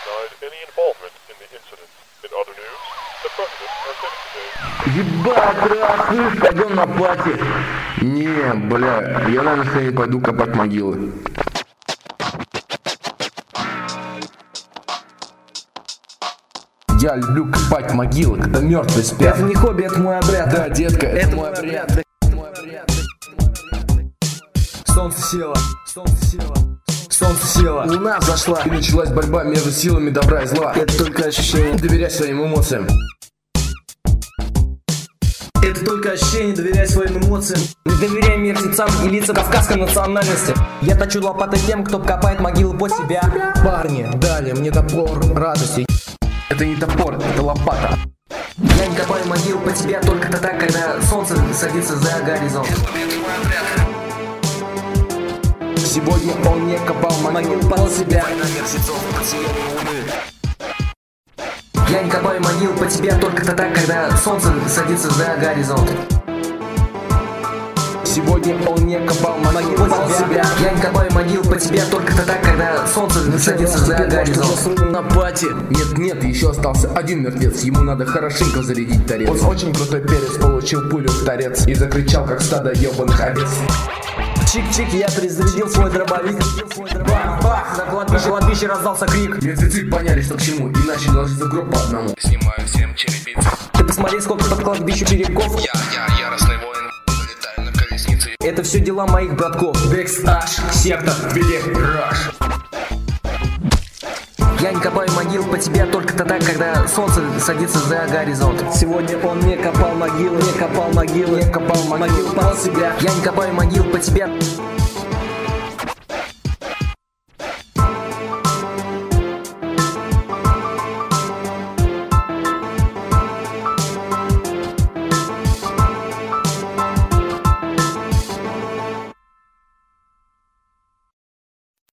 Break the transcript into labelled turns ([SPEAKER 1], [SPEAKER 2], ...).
[SPEAKER 1] denied any involvement in the incident. In other news, the president has said today.
[SPEAKER 2] Ебать, брат, слышь, пойдем на пати. Не, бля, я на настроение пойду копать могилы. Я люблю копать могилы, когда мертвые спят.
[SPEAKER 3] Это не хобби, это мой обряд.
[SPEAKER 2] Да, детка, это мой обряд.
[SPEAKER 3] Солнце село, солнце село, солнце село, луна взошла.
[SPEAKER 2] И началась борьба между силами добра и зла.
[SPEAKER 3] Это только ощущение.
[SPEAKER 2] Доверяй своим эмоциям.
[SPEAKER 3] Это только ощущение, доверяй своим эмоциям. Не доверяй мертвецам и лицам кавказской национальности. Я точу лопатой тем, кто копает могилы по себя.
[SPEAKER 2] Парни, дали мне топор радости. Это не топор, это лопата.
[SPEAKER 3] Я не копаю могил по тебе только тогда, когда солнце садится за горизонт.
[SPEAKER 2] Сегодня он не копал
[SPEAKER 3] Могил по себя. Я не копаю могил по тебе только тогда, когда солнце садится за горизонт.
[SPEAKER 2] Сегодня он не копал
[SPEAKER 3] Могил по себя. Я не копаю могил по тебе только тогда, когда солнце садится за горизонт.
[SPEAKER 2] На пати. Нет, еще остался один мертвец. Ему надо хорошенько зарядить торец. Он очень крутой перец, получил пулю в торец и закричал, как стадо ебаных овец.
[SPEAKER 3] Чик-чик, я перезарядил свой дробовик. Бах, на кладбище раздался крик.
[SPEAKER 2] Мертвецы поняли, что к чему, и начали ложиться в гроб по одному.
[SPEAKER 4] Снимаю всем черепицу.
[SPEAKER 3] Ты посмотри, сколько под кладбищем черепков.
[SPEAKER 4] Я яростный воин, летаю на колеснице.
[SPEAKER 3] Это все дела моих братков. Декс Аш, сектор, веди раш. Я не копаю могил по тебе только тогда, когда солнце садится за горизонт. Сегодня он не копал могилы, не копал могилы, не копал могилы по себя. Я не копаю могил по тебе.